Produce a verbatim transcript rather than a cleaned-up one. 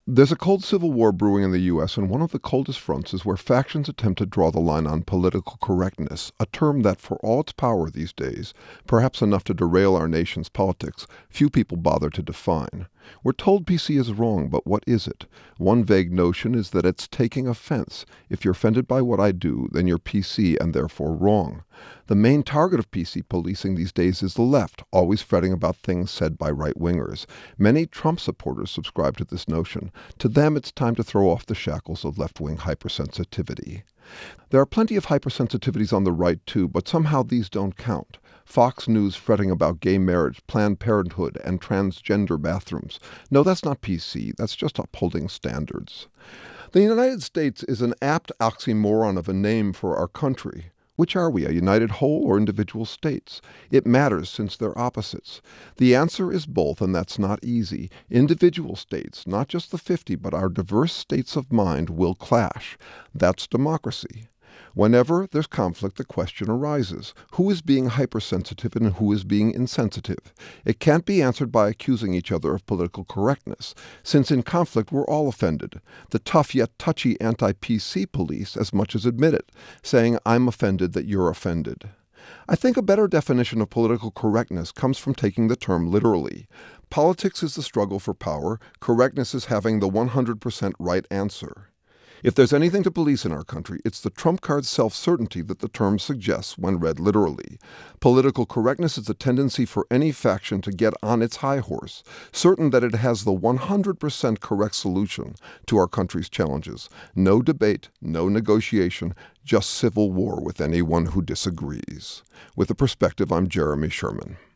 There's a cold civil war brewing in the U S, and one of the coldest fronts is where factions attempt to draw the line on political correctness, a term that, for all its power these days, perhaps enough to derail our nation's politics, few people bother to define. We're told P C is wrong, but what is it? One vague notion is that it's taking offense. If you're offended by what I do, then you're P C and therefore wrong. The main target of P C policing these days is the left, always fretting about things said by right-wingers. Many Trump supporters subscribe to this notion. To them, it's time to throw off the shackles of left-wing hypersensitivity. There are plenty of hypersensitivities on the right, too, but somehow these don't count. Fox News fretting about gay marriage, Planned Parenthood, and transgender bathrooms. No, that's not P C. That's just upholding standards. The United States is an apt oxymoron of a name for our country. Which are we, a united whole or individual states? It matters since they're opposites. The answer is both, and that's not easy. Individual states, not just the fifty, but our diverse states of mind, will clash. That's democracy. Whenever there's conflict, the question arises. Who is being hypersensitive and who is being insensitive? It can't be answered by accusing each other of political correctness, since in conflict we're all offended. The tough yet touchy anti-P C police as much as admit it, saying, "I'm offended that you're offended." I think a better definition of political correctness comes from taking the term literally. Politics is the struggle for power. Correctness is having the one hundred percent right answer. If there's anything to police in our country, it's the trump card self-certainty that the term suggests when read literally. Political correctness is the tendency for any faction to get on its high horse, certain that it has the one hundred percent correct solution to our country's challenges. No debate, no negotiation, just civil war with anyone who disagrees. With a perspective, I'm Jeremy Sherman.